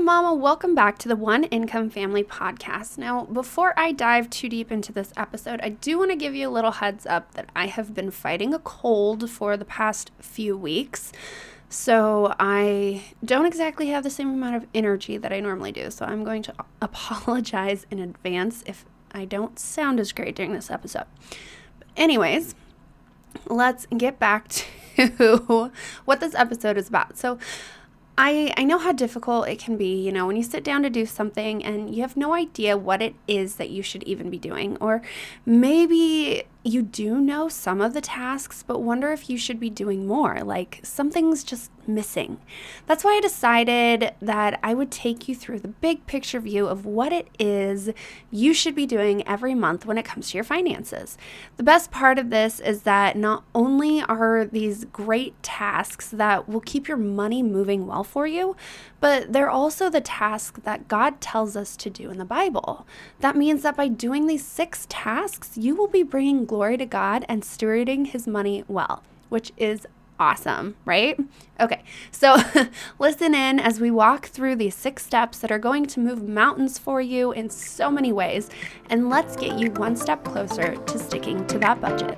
Mama. Welcome back to the One Income Family Podcast. Now, before I dive too deep into this episode, I do want to give you a little heads up that I have been fighting a cold for the past few weeks. So I don't exactly have the same amount of energy that I normally do. So I'm going to apologize in advance if I don't sound as great during this episode. But anyways, let's get back to what this episode is about. So I know how difficult it can be, when you sit down to do something and you have no idea what it is that you should even be doing. Or maybe you do know some of the tasks, but wonder if you should be doing more, like something's just missing. That's why I decided that I would take you through the big picture view of what it is you should be doing every month when it comes to your finances. The best part of this is that not only are these great tasks that will keep your money moving well for you, but they're also the tasks that God tells us to do in the Bible. That means that by doing these 6 tasks, you will be bringing glory to God and stewarding His money well, which is awesome, right? Okay, so listen in as we walk through these 6 steps that are going to move mountains for you in so many ways, and let's get you one step closer to sticking to that budget.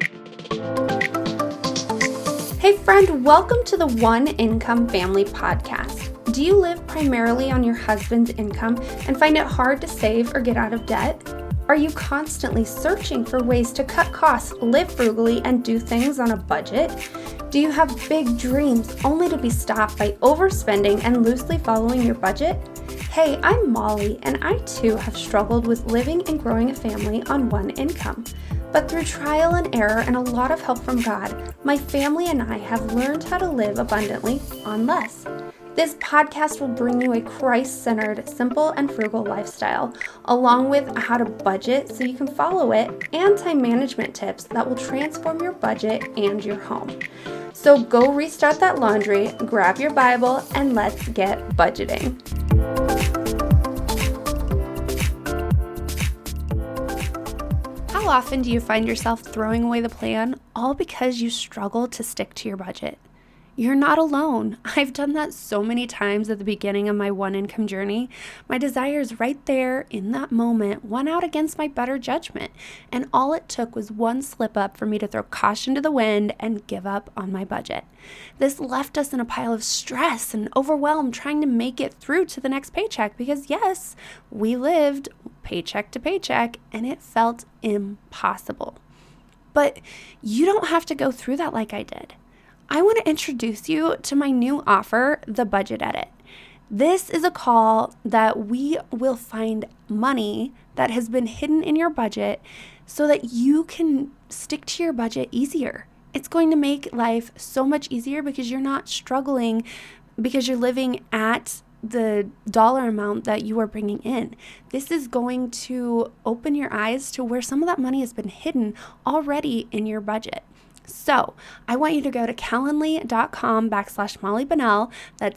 Hey friend, welcome to the One Income Family Podcast. Do you live primarily on your husband's income and find it hard to save or get out of debt? Are you constantly searching for ways to cut costs, live frugally, and do things on a budget? Do you have big dreams only to be stopped by overspending and loosely following your budget? Hey, I'm Molly, and I too have struggled with living and growing a family on one income. But through trial and error and a lot of help from God, my family and I have learned how to live abundantly on less. This podcast will bring you a Christ-centered, simple, and frugal lifestyle, along with how to budget so you can follow it, and time management tips that will transform your budget and your home. So go restart that laundry, grab your Bible, and let's get budgeting. How often do you find yourself throwing away the plan all because you struggle to stick to your budget? You're not alone. I've done that so many times at the beginning of my one income journey. My desires right there in that moment won out against my better judgment, and all it took was one slip up for me to throw caution to the wind and give up on my budget. This left us in a pile of stress and overwhelm trying to make it through to the next paycheck because yes, we lived paycheck to paycheck and it felt impossible. But you don't have to go through that like I did. I want to introduce you to my new offer, the Budget Edit. This is a call that we will find money that has been hidden in your budget so that you can stick to your budget easier. It's going to make life so much easier because you're not struggling because you're living at the dollar amount that you are bringing in. This is going to open your eyes to where some of that money has been hidden already in your budget. So I want you to go to calendly.com/Molly Bunnell. That's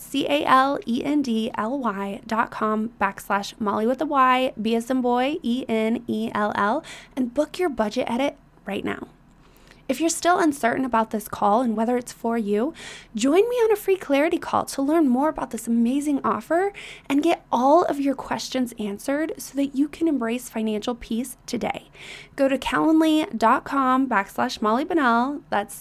calendly.com/Molly with a Y, B as in boy, ENELL, and book your budget edit right now. If you're still uncertain about this call and whether it's for you, join me on a free clarity call to learn more about this amazing offer and get all of your questions answered so that you can embrace financial peace today. Go to calendly.com/Molly Bunnell. That's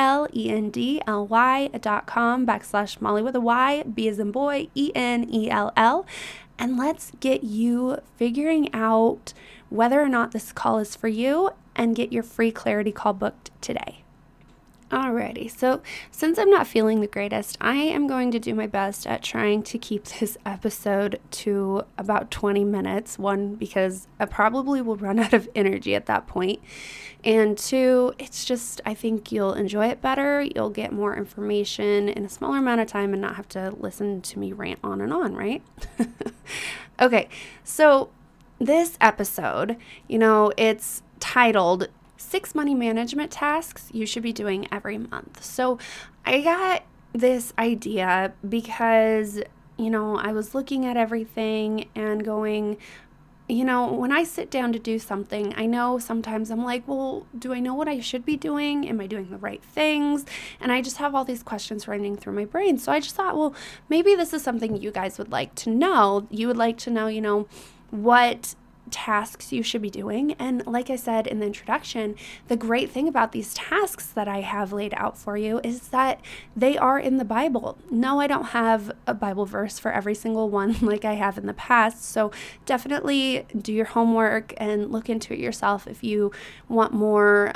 calendly.com/Molly with a Y, B as in boy, ENELL. And let's get you figuring out whether or not this call is for you and get your free clarity call booked today. Alrighty, so since I'm not feeling the greatest, I am going to do my best at trying to keep this episode to about 20 minutes. 1, because I probably will run out of energy at that point. And 2, it's just, I think you'll enjoy it better. You'll get more information in a smaller amount of time and not have to listen to me rant on and on, right? Okay, so this episode, it's titled 6 money management tasks you should be doing every month. So I got this idea because, I was looking at everything and going, when I sit down to do something, I know sometimes I'm like, well, do I know what I should be doing? Am I doing the right things? And I just have all these questions running through my brain. So I just thought, well, maybe this is something you guys would like to know. You would like to know, what tasks you should be doing. And like I said in the introduction, the great thing about these tasks that I have laid out for you is that they are in the Bible. No, I don't have a Bible verse for every single one like I have in the past. So definitely do your homework and look into it yourself if you want more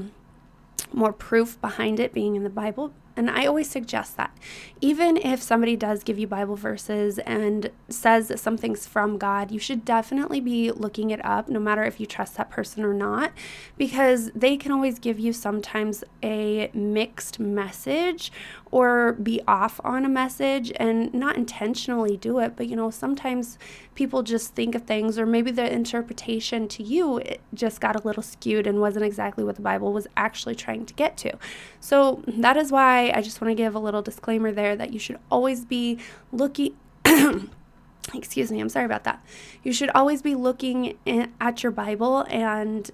proof behind it being in the Bible. And I always suggest that. Even if somebody does give you Bible verses and says that something's from God, you should definitely be looking it up, no matter if you trust that person or not, because they can always give you sometimes a mixed message or be off on a message and not intentionally do it. But, sometimes people just think of things, or maybe the interpretation to you it just got a little skewed and wasn't exactly what the Bible was actually trying to get to. So that is why I just want to give a little disclaimer there that you should always be looking excuse me, I'm sorry about that. You should always be looking at your Bible and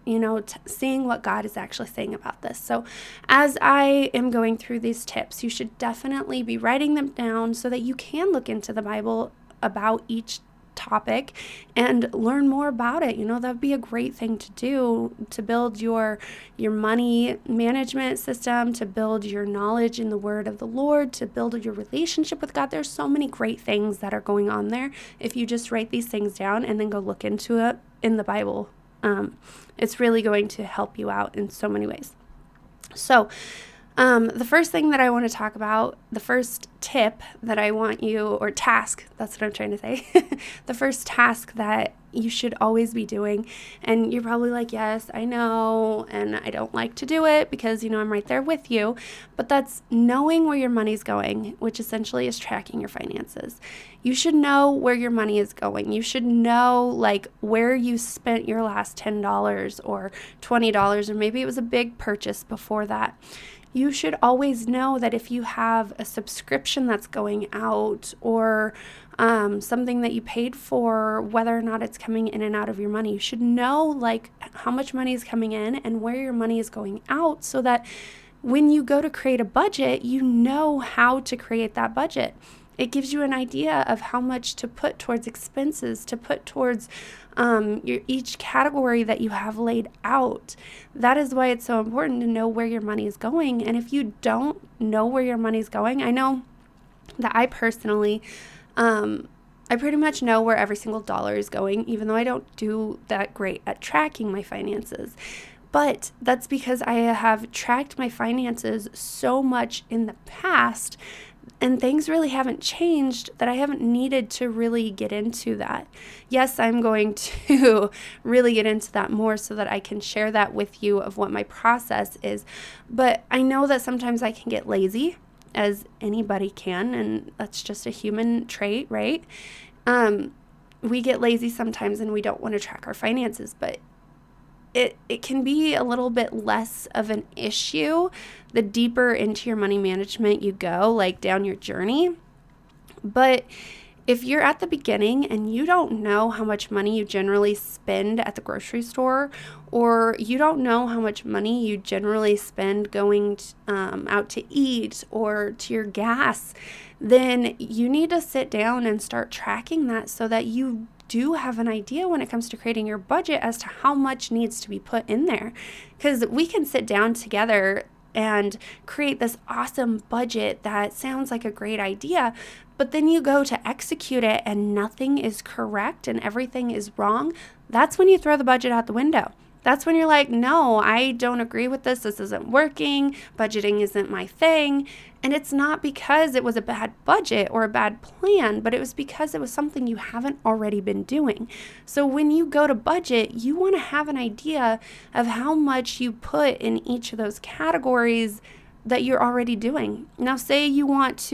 seeing what God is actually saying about this. So as I am going through these tips, you should definitely be writing them down so that you can look into the Bible about each topic and learn more about it. That would be a great thing to do to build your money management system, to build your knowledge in the word of the Lord, to build your relationship with God. There's so many great things that are going on there if you just write these things down and then go look into it in the Bible. It's really going to help you out in so many ways. So the first thing that I want to talk about, the first tip that I want you, or task, that's what I'm trying to say, the first task that you should always be doing, and you're probably like, yes, I know, and I don't like to do it because, I'm right there with you, but that's knowing where your money's going, which essentially is tracking your finances. You should know where your money is going. You should know, where you spent your last $10 or $20, or maybe it was a big purchase before that. You should always know that if you have a subscription that's going out, or something that you paid for, whether or not it's coming in and out of your money, you should know how much money is coming in and where your money is going out, so that when you go to create a budget, you know how to create that budget. It gives you an idea of how much to put towards expenses, to put towards each category that you have laid out. That is why it's so important to know where your money is going. And if you don't know where your money is going, I know that I personally, I pretty much know where every single dollar is going, even though I don't do that great at tracking my finances. But that's because I have tracked my finances so much in the past, and things really haven't changed, that I haven't needed to really get into that. Yes, I'm going to really get into that more so that I can share that with you of what my process is. But I know that sometimes I can get lazy, as anybody can, and that's just a human trait, right? We get lazy sometimes and we don't want to track our finances, but it can be a little bit less of an issue the deeper into your money management you go, down your journey. But if you're at the beginning and you don't know how much money you generally spend at the grocery store, or you don't know how much money you generally spend going out to eat or to your gas, then you need to sit down and start tracking that so that you do have an idea when it comes to creating your budget as to how much needs to be put in there. Because we can sit down together and create this awesome budget that sounds like a great idea, but then you go to execute it and nothing is correct and everything is wrong. That's when you throw the budget out the window. That's when you're like, no, I don't agree with this. This isn't working. Budgeting isn't my thing. And it's not because it was a bad budget or a bad plan, but it was because it was something you haven't already been doing. So when you go to budget, you want to have an idea of how much you put in each of those categories that you're already doing. Now, say you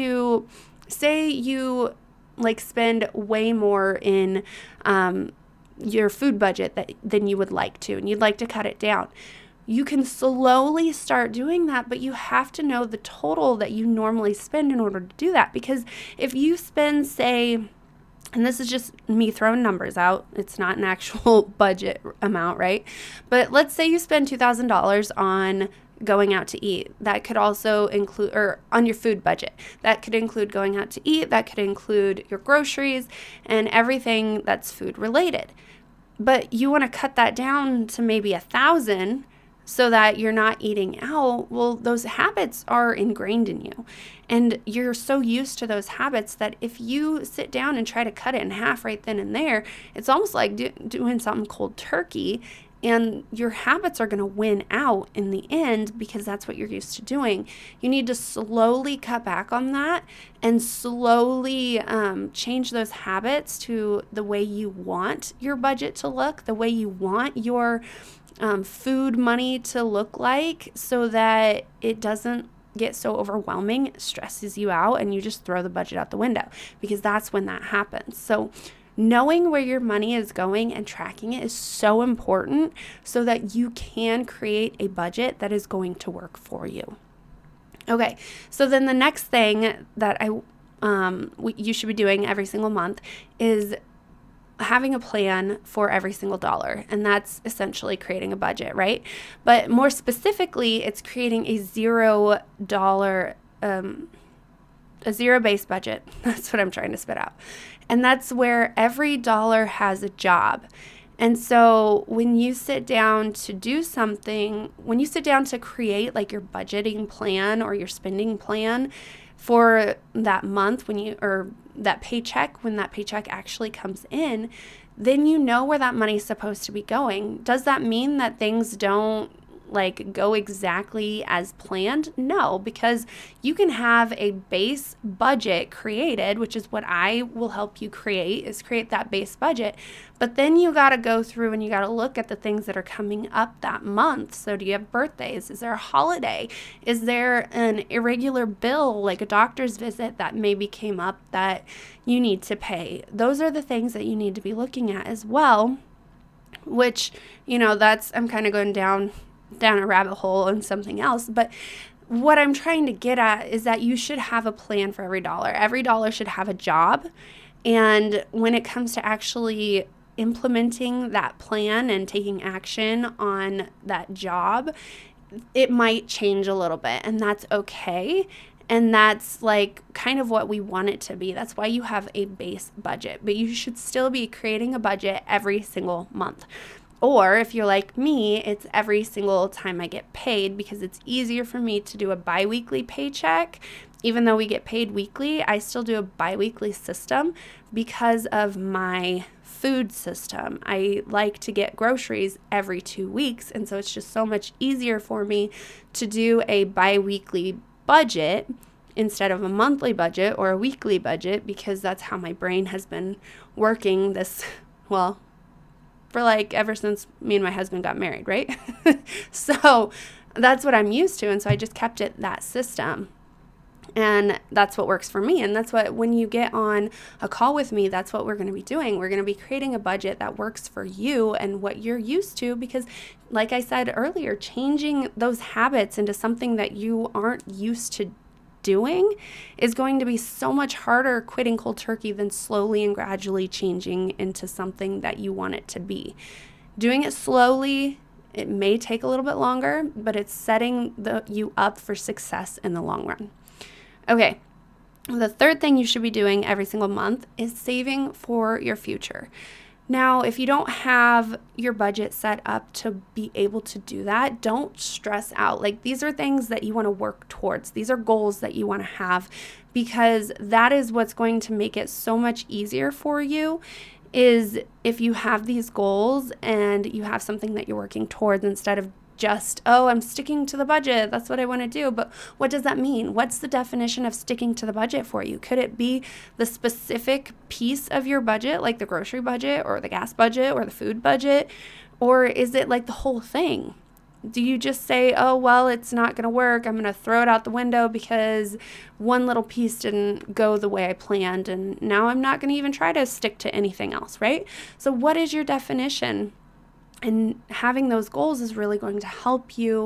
spend way more in your food budget than you would like to, and you'd like to cut it down. You can slowly start doing that, but you have to know the total that you normally spend in order to do that. Because if you spend, say, And this is just me throwing numbers out. It's not an actual budget amount, right? But let's say you spend $2,000 on going out to eat. That could also include, or on your food budget. That could include going out to eat. That could include your groceries and everything that's food related. But you want to cut that down to maybe $1,000 so that you're not eating out. Well, those habits are ingrained in you. And you're so used to those habits that if you sit down and try to cut it in half right then and there, it's almost like doing something cold turkey. And your habits are going to win out in the end because that's what you're used to doing. You need to slowly cut back on that and slowly change those habits to the way you want your budget to look, the way you want your food money to look like, so that it doesn't get so overwhelming, it stresses you out, and you just throw the budget out the window, because that's when that happens. So knowing where your money is going and tracking it is so important so that you can create a budget that is going to work for you. Okay, so then the next thing that you should be doing every single month is having a plan for every single dollar. And that's essentially creating a budget, right? But more specifically, it's creating a $0, a zero-based budget. That's what I'm trying to spit out. And that's where every dollar has a job. And so when you sit down to do something, when you sit down to create like your budgeting plan or your spending plan for that month, or that paycheck, when that paycheck actually comes in, then you know where that money is supposed to be going. Does that mean that things don't go exactly as planned? No, because you can have a base budget created, which is what I will help you create that base budget. But then you got to go through and you got to look at the things that are coming up that month. So do you have birthdays? Is there a holiday? Is there an irregular bill, like a doctor's visit that maybe came up that you need to pay? Those are the things that you need to be looking at as well, which, I'm kind of going down a rabbit hole and something else. But what I'm trying to get at is that you should have a plan for every dollar. Every dollar should have a job. And when it comes to actually implementing that plan and taking action on that job, it might change a little bit, and that's okay. And that's kind of what we want it to be. That's why you have a base budget, but you should still be creating a budget every single month. Or if you're like me, it's every single time I get paid, because it's easier for me to do a biweekly paycheck. Even though we get paid weekly, I still do a biweekly system because of my food system. I like to get groceries every 2 weeks, and so it's just so much easier for me to do a biweekly budget instead of a monthly budget or a weekly budget, because that's how my brain has been working for ever since me and my husband got married, right? So that's what I'm used to. And so I just kept it that system. And that's what works for me. And that's what, when you get on a call with me, that's what we're going to be doing. We're going to be creating a budget that works for you and what you're used to, because like I said earlier, changing those habits into something that you aren't used to doing is going to be so much harder quitting cold turkey than slowly and gradually changing into something that you want it to be. Doing it slowly, it may take a little bit longer, but it's setting you up for success in the long run. Okay, the third thing you should be doing every single month is saving for your future. Now, if you don't have your budget set up to be able to do that, don't stress out. These are things that you want to work towards. These are goals that you want to have, because that is what's going to make it so much easier for you, is if you have these goals and you have something that you're working towards, instead of just, I'm sticking to the budget, that's what I want to do. But what does that mean? What's the definition of sticking to the budget for you? Could it be the specific piece of your budget, like the grocery budget or the gas budget or the food budget? Or is it the whole thing? Do you just say, it's not going to work, I'm going to throw it out the window because one little piece didn't go the way I planned, and now I'm not going to even try to stick to anything else, right? So what is your definition? And having those goals is really going to help you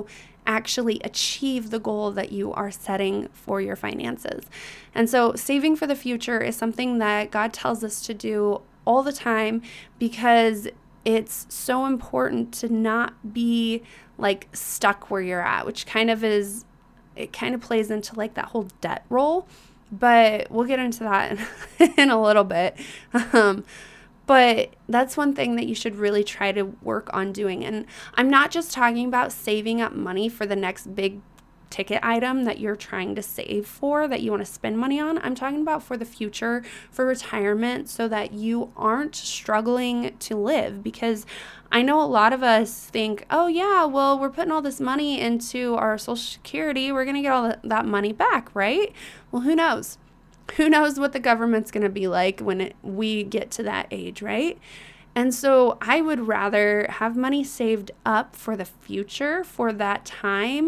actually achieve the goal that you are setting for your finances. And so saving for the future is something that God tells us to do all the time, because it's so important to not be like stuck where you're at, which kind of plays into like that whole debt role, but we'll get into that in a little bit. But that's one thing that you should really try to work on doing. And I'm not just talking about saving up money for the next big ticket item that you're trying to save for, that you want to spend money on. I'm talking about for the future, for retirement, so that you aren't struggling to live. Because I know a lot of us think, oh yeah, well, we're putting all this money into our Social Security, we're going to get all that money back, right? Well, who knows? Who knows what the government's going to be like when we get to that age, right? And so I would rather have money saved up for the future, for that time,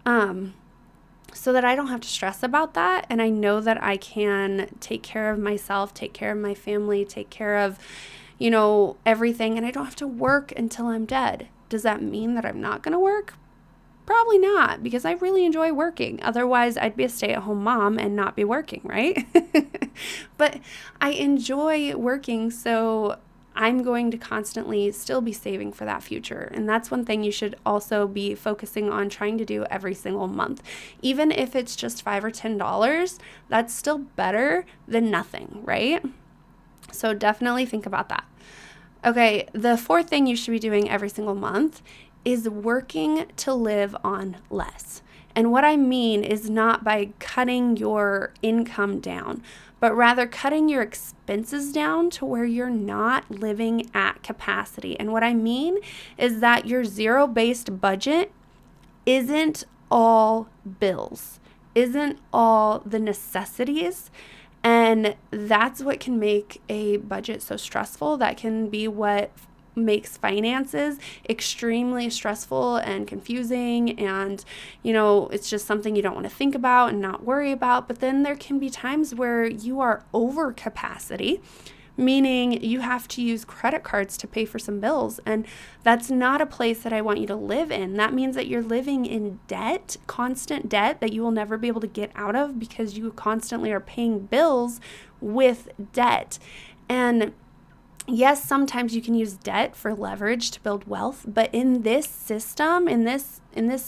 so that I don't have to stress about that. And I know that I can take care of myself, take care of my family, take care of, everything. And I don't have to work until I'm dead. Does that mean that I'm not going to work? Probably not, because I really enjoy working. Otherwise, I'd be a stay-at-home mom and not be working, right? But I enjoy working, so I'm going to constantly still be saving for that future. And that's one thing you should also be focusing on trying to do every single month. Even if it's just $5 or $10, that's still better than nothing, right? So definitely think about that. Okay, the fourth thing you should be doing every single month is working to live on less. And what I mean is not by cutting your income down, but rather cutting your expenses down to where you're not living at capacity. And what I mean is that your zero-based budget isn't all bills, isn't all the necessities. And that's what can make a budget so stressful. That can be what makes finances extremely stressful and confusing, and it's just something you don't want to think about and not worry about. But then there can be times where you are over capacity, meaning you have to use credit cards to pay for some bills, and that's not a place that I want you to live in. That means that you're living in debt, constant debt that you will never be able to get out of, because you constantly are paying bills with debt. And yes, sometimes you can use debt for leverage to build wealth, but in this system, in this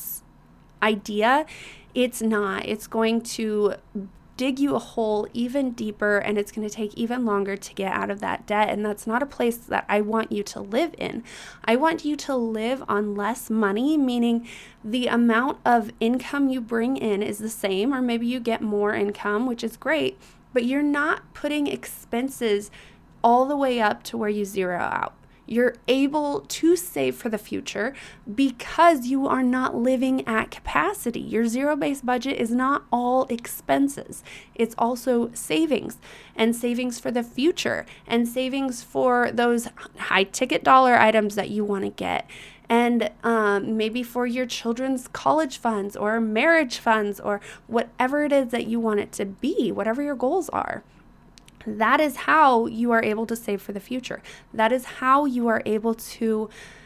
idea, it's not. It's going to dig you a hole even deeper, and it's going to take even longer to get out of that debt. And that's not a place that I want you to live in. I want you to live on less money, meaning the amount of income you bring in is the same, or maybe you get more income, which is great, but you're not putting expenses all the way up to where you zero out. You're able to save for the future because you are not living at capacity. Your zero-based budget is not all expenses. It's also savings, and savings for the future, and savings for those high-ticket dollar items that you want to get, and maybe for your children's college funds or marriage funds or whatever it is that you want it to be, whatever your goals are. That is how you are able to save for the future. That is how you are able to,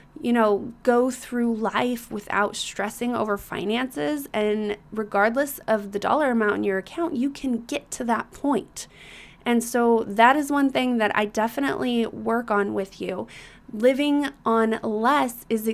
go through life without stressing over finances. And regardless of the dollar amount in your account, you can get to that point. And so that is one thing that I definitely work on with you. Living on less is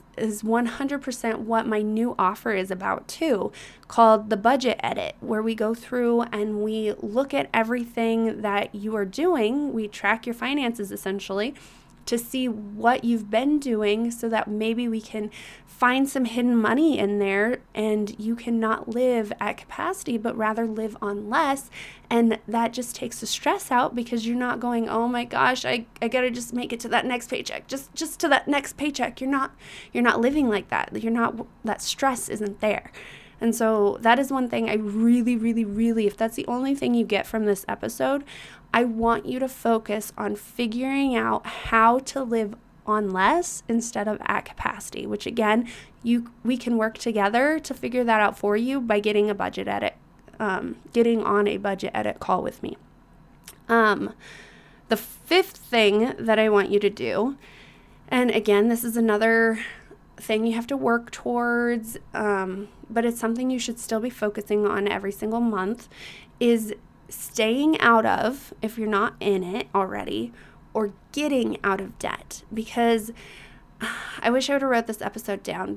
100% what my new offer is about too, called the Budget Edit, where we go through and we look at everything that you are doing. We track your finances essentially to see what you've been doing, so that maybe we can find some hidden money in there, and you cannot live at capacity but rather live on less. And that just takes the stress out, because you're not going, oh my gosh, I gotta just make it to that next paycheck, just to that next paycheck. You're not living like that. That stress isn't there. And so that is one thing I really, really, really, if that's the only thing you get from this episode, I want you to focus on figuring out how to live on less instead of at capacity, which again, we can work together to figure that out for you by getting a budget edit, getting on a budget edit call with me. The fifth thing that I want you to do, and again, this is another thing you have to work towards, but it's something you should still be focusing on every single month, is staying out of, if you're not in it already, or getting out of debt. Because I wish I would have wrote this episode down,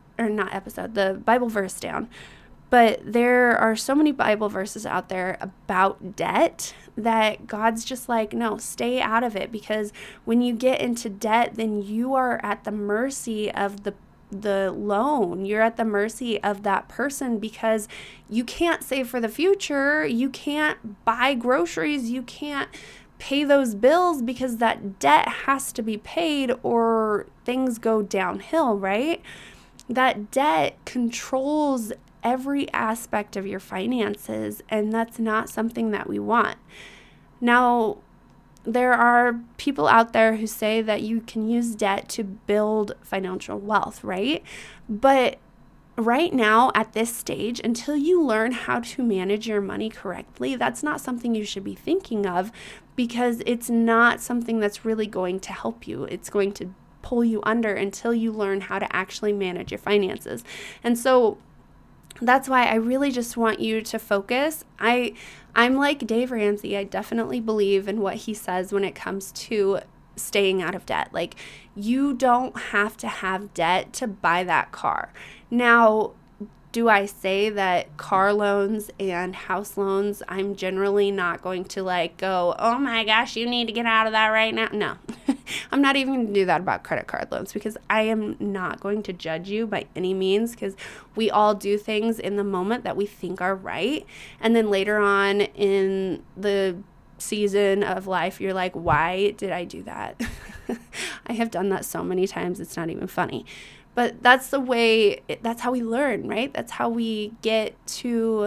the Bible verse down. But there are so many Bible verses out there about debt that God's just like, no, stay out of it, because when you get into debt, then you are at the mercy of the loan. You're at the mercy of that person, because you can't save for the future. You can't buy groceries. You can't pay those bills, because that debt has to be paid or things go downhill, right? That debt controls every aspect of your finances, and that's not something that we want. Now, there are people out there who say that you can use debt to build financial wealth, right? But right now, at this stage, until you learn how to manage your money correctly, that's not something you should be thinking of, because it's not something that's really going to help you. It's going to pull you under until you learn how to actually manage your finances. And so that's why I really just want you to focus. I'm like Dave Ramsey. I definitely believe in what he says when it comes to staying out of debt. Like, you don't have to have debt to buy that car. Now, do I say that car loans and house loans, I'm generally not going to go, oh my gosh, you need to get out of that right now? No, I'm not even going to do that about credit card loans, because I am not going to judge you by any means, because we all do things in the moment that we think are right. And then later on in the season of life, you're like, why did I do that? I have done that so many times, it's not even funny. But that's the way, that's how we learn, right? That's how we get to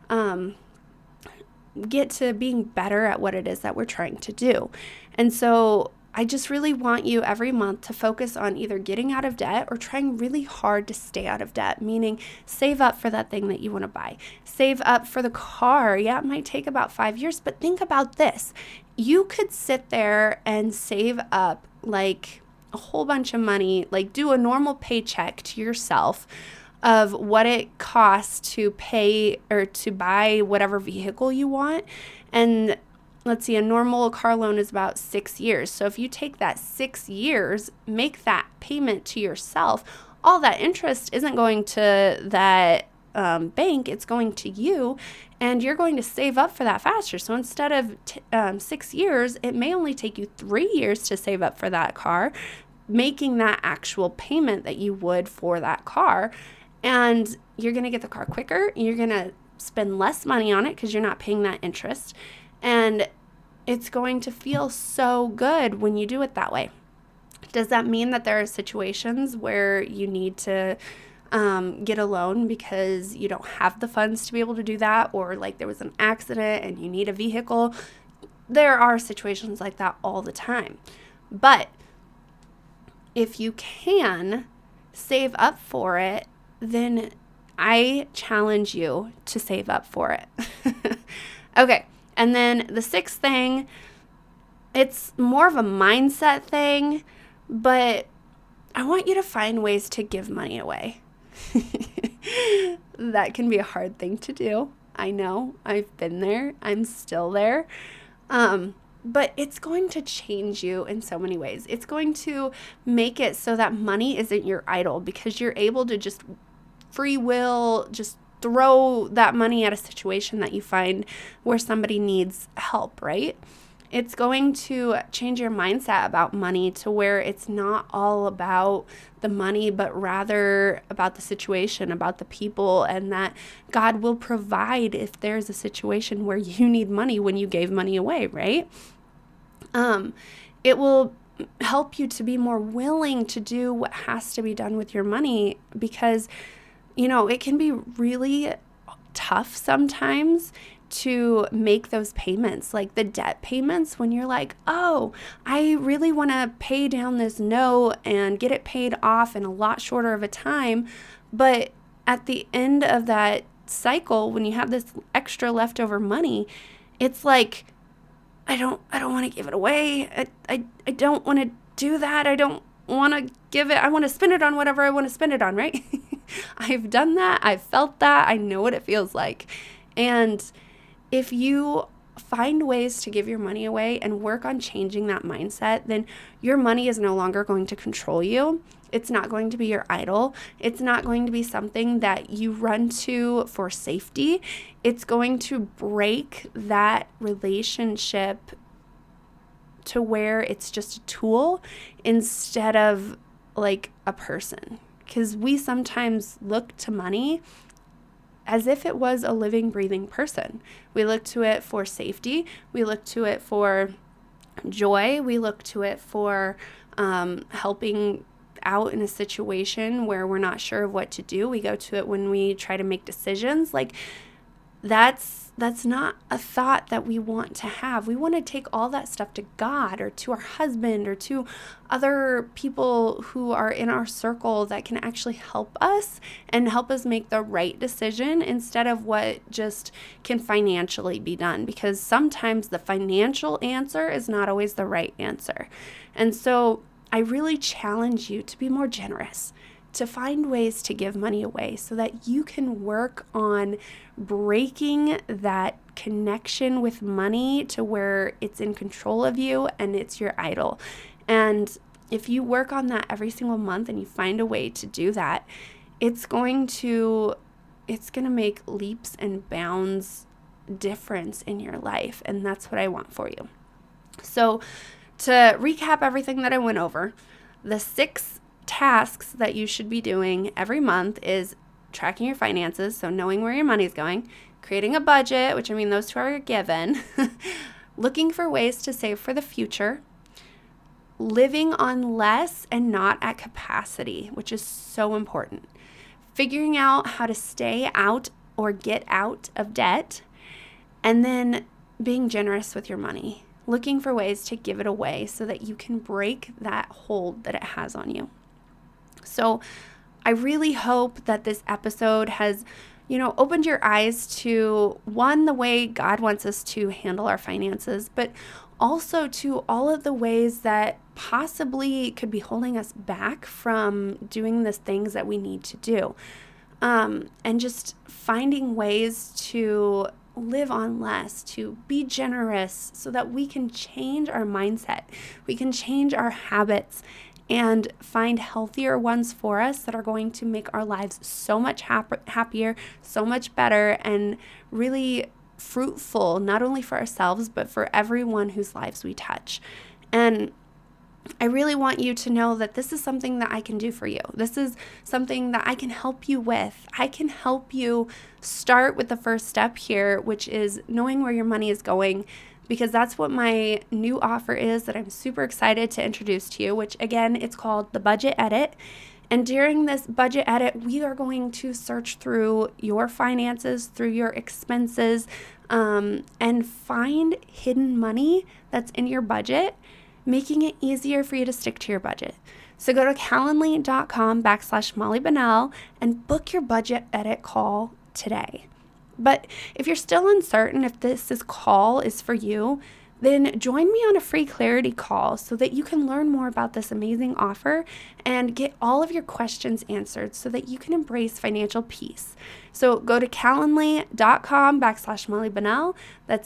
being better at what it is that we're trying to do. And so I just really want you every month to focus on either getting out of debt or trying really hard to stay out of debt, meaning save up for that thing that you want to buy. Save up for the car. Yeah, it might take about 5 years, but think about this. You could sit there and save up a whole bunch of money, do a normal paycheck to yourself of what it costs to pay or to buy whatever vehicle you want. And let's see, a normal car loan is about 6 years. So if you take that 6 years, make that payment to yourself, all that interest isn't going to that bank, it's going to you, and you're going to save up for that faster. So instead of 6 years, it may only take you 3 years to save up for that car, making that actual payment that you would for that car. And you're going to get the car quicker. You're going to spend less money on it because you're not paying that interest. And it's going to feel so good when you do it that way. Does that mean that there are situations where you need to get a loan because you don't have the funds to be able to do that, or there was an accident and you need a vehicle? There are situations like that all the time. But if you can save up for it, then I challenge you to save up for it. Okay, and then the sixth thing, it's more of a mindset thing, but I want you to find ways to give money away. That can be a hard thing to do. I know. I've been there. I'm still there. But it's going to change you in so many ways. It's going to make it so that money isn't your idol, because you're able to just free will, just throw that money at a situation that you find where somebody needs help, right? It's going to change your mindset about money to where it's not all about the money, but rather about the situation, about the people, and that God will provide if there's a situation where you need money when you gave money away, right? It will help you to be more willing to do what has to be done with your money, because, it can be really tough sometimes to make those payments, like the debt payments, when you're like, oh, I really want to pay down this note and get it paid off in a lot shorter of a time. But at the end of that cycle, when you have this extra leftover money, it's like, I don't want to give it away. I don't want to do that. I don't want to I want to spend it on whatever I want to spend it on, right? I've done that. I've felt that. I know what it feels like. And if you find ways to give your money away and work on changing that mindset, then your money is no longer going to control you. It's not going to be your idol. It's not going to be something that you run to for safety. It's going to break that relationship to where it's just a tool instead of like a person. Because we sometimes look to money as if it was a living, breathing person. We look to it for safety. We look to it for joy. We look to it for helping out in a situation where we're not sure of what to do. We go to it when we try to make decisions. Like that's not a thought that we want to have. We want to take all that stuff to God or to our husband or to other people who are in our circle that can actually help us and help us make the right decision instead of what just can financially be done, because sometimes the financial answer is not always the right answer. And so I really challenge you to be more generous, to find ways to give money away so that you can work on breaking that connection with money to where it's in control of you and it's your idol. And if you work on that every single month and you find a way to do that, it's going to make leaps and bounds difference in your life. And that's what I want for you. So to recap everything that I went over, the 6 tasks that you should be doing every month is tracking your finances, so knowing where your money's going, creating a budget, which those 2 are given, looking for ways to save for the future, living on less and not at capacity, which is so important, figuring out how to stay out or get out of debt, and then being generous with your money, looking for ways to give it away so that you can break that hold that it has on you. So I really hope that this episode has, opened your eyes to, one, the way God wants us to handle our finances, but also to all of the ways that possibly could be holding us back from doing the things that we need to do. And just finding ways to live on less, to be generous so that we can change our mindset, we can change our habits, and find healthier ones for us that are going to make our lives so much happier, so much better, and really fruitful, not only for ourselves, but for everyone whose lives we touch. And I really want you to know that this is something that I can do for you. This is something that I can help you with. I can help you start with the first step here, which is knowing where your money is going, because that's what my new offer is that I'm super excited to introduce to you, which again, it's called the Budget Edit. And during this budget edit, we are going to search through your finances, through your expenses, and find hidden money that's in your budget, making it easier for you to stick to your budget. So go to calendly.com/Molly Bunnell and book your budget edit call today. But if you're still uncertain if this call is for you, then join me on a free clarity call so that you can learn more about this amazing offer and get all of your questions answered so that you can embrace financial peace. So go to calendly.com/Molly Bunnell. That's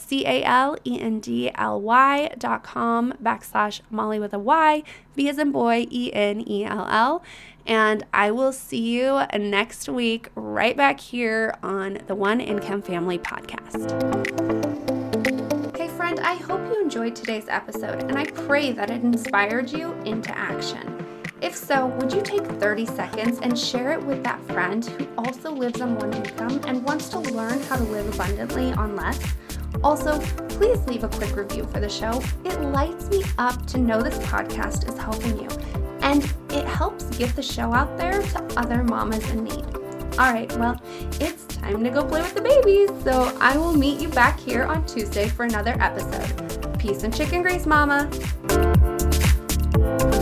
calendly.com/Molly with a Y, B as in boy, ENELL. And I will see you next week right back here on the One Income Family Podcast. Hey friend, I hope you enjoyed today's episode, and I pray that it inspired you into action. If so, would you take 30 seconds and share it with that friend who also lives on one income and wants to learn how to live abundantly on less? Also, please leave a quick review for the show. It lights me up to know this podcast is helping you, and it helps get the show out there to other mamas in need. All right, well, it's time to go play with the babies, so I will meet you back here on Tuesday for another episode. Peace and chicken grease, mama.